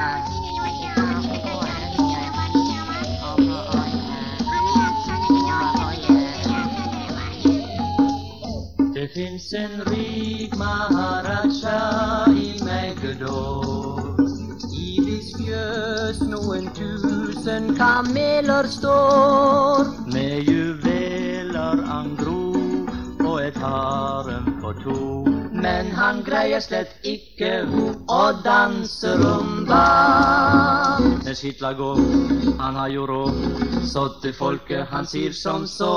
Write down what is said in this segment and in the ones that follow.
Det finns en rik Maharaja i Megiddo. I viss fjös noen 1000 kameler står, med juveler angro og et harem for to. Men han greier slett ikke å danse rumba. Men skittla gå, han har jo råd, så til folket han sier som så.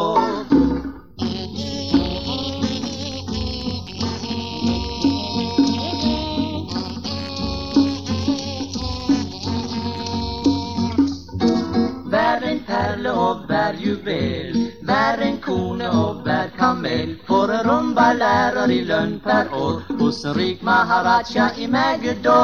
Vær en perle og vær juvel, vær en kone og vær kamel, for en rumba lærer i lønn per år hos en rik Maharaja i Megiddo.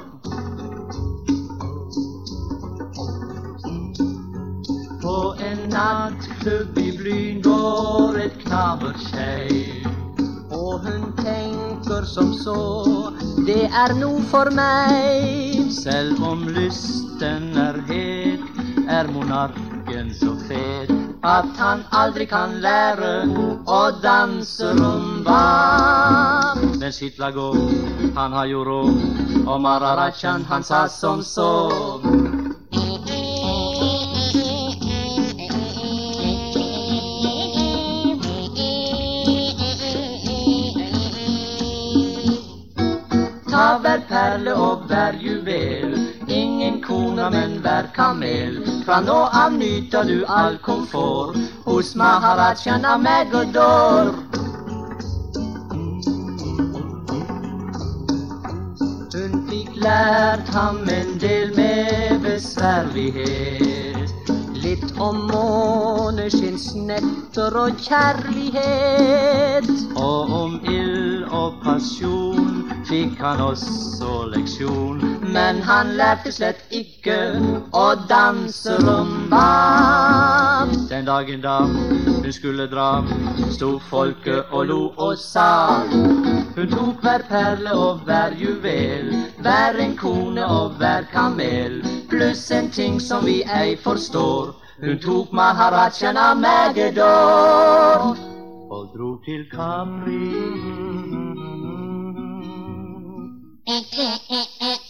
På en nattklubb i Blyn går et knabertjei, og hun tenker som så, det er noe for meg. Selv om lysten er het, er monarken så fet at han aldri kan lære å danse rumba. Men skittla gå, han har jo råd, og Maharajan han sa som så. Ta vær perle og vær juvel, ingen kona men vær kamel. Fra nå av nyter du all komfort hos Maharajan av Megiddo. Hun fikk lært ham en del med besværlighet, litt om måneskinnsnetter og kjærlighet. Og om ild og passion fikk han også leksjon, men han lærte slett ikke å danse rumba. Den dagen da hun skulle dra, sto folket og lo og sa, hun tok hver perle og hver juvel, hver en kone og hver kamel, pluss en ting som vi ei forstår, hun tok Maharajan av Megiddo og dro til Kamri.